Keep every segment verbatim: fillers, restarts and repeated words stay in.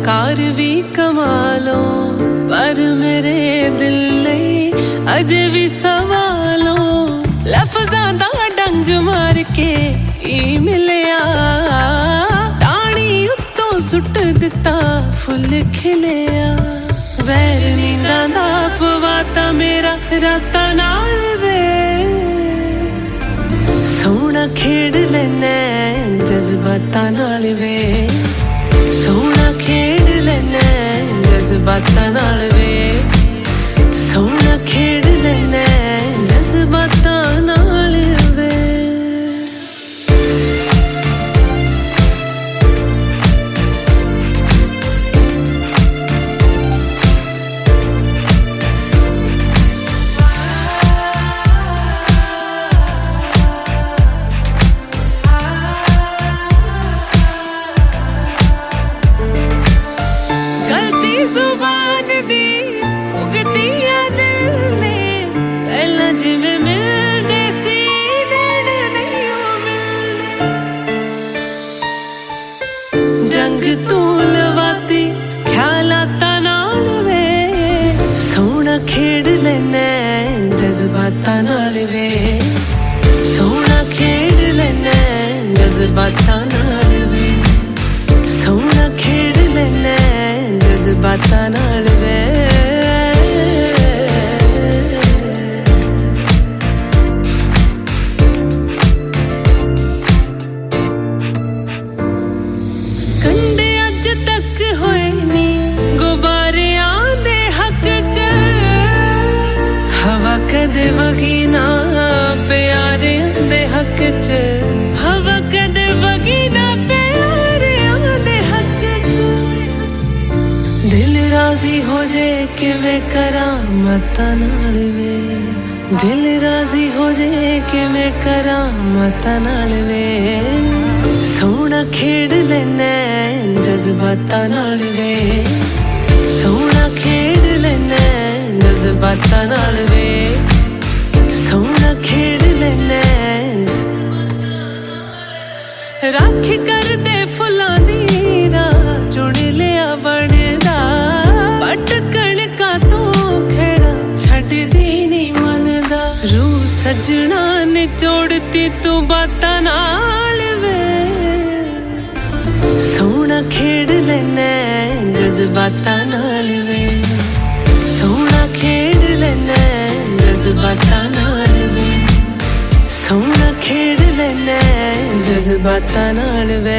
car भी कमालो पर मेरे दिल नहीं अजे भी सवालो लफ्ज़ां दा डंग मार के ई मिलिया टाणी उत्तों सुट दिता फुल खिलिया वैर नींदा दा पवाता मेरा राता नाल वे सोना खेड़ लेने जज्बातां नाल वे सोना खेड़ लेने जज्बातां नाल वे सोना खेड़ लेने जज्बातां नाल वे जुबान दी उगतिया दिल ने पहला जिवें मिलदे सी दिन नहीं मिलदे जंग तू लवाती ख्यालातां नाल वे सोना खेड़ लेने जज्बातां नाल वे सोना खेड़ लेने जज्बातां नाल वे सोना खेड़ लेने जज्बातां नाल वे कंडे अज तक होए नी गुबारियां दे हक च हवा कदे वगी ना प्यारे दे हक च हवा कदे वगी ना दिल राजी हो जे कि मैं करामतां नाल वे दिल राजी हो जे कि मैं करामतां नाल वे सोना खेड़ लेने जज्बातां नाल वे सोना खेड़ लेने जज्बातां नाल वे सोना खेड़ लेने राखी कर दे फुलां दी राह चुन लिया बनदा पटकण का तू खेड़ा छड़ दी नहीं मनदा रूह सजना ने जोड़ती तू बातां नाल वे सोना खेड़ लेने जज्बातां नाल वे सोना खेड़ लेने जज्बातां नाल वे सोना खेड़ लेने जज्बातां नाल वे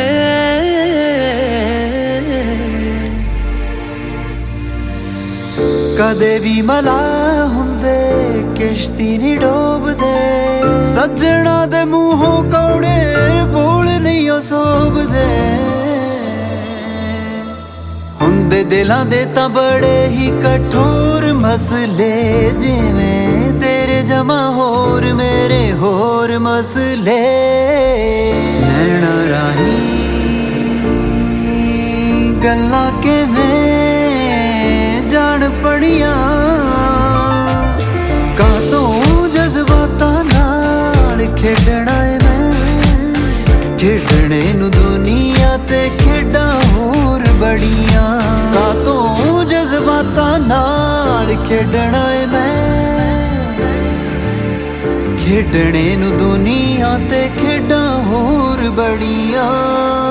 कदे भी मला हुंदे किश्ती नी डोबदे सज्जणा दे मूहों कौड़े बोल नहीं सोबदे हुंदे दिलां दे तां बड़े ही कठोर मसले जिवें तेरे जमा होर मेरे होर मसले नैना राही गल्लां किवें जान पड़िया कातों जज्बातां नाल खेडना है मैं खेडने नू दुनिया ते खेडा होर बड़िया कातों जज्बातां नाल खेडना है मैं खेडने नू दुनिया ते खेडा होर बड़िया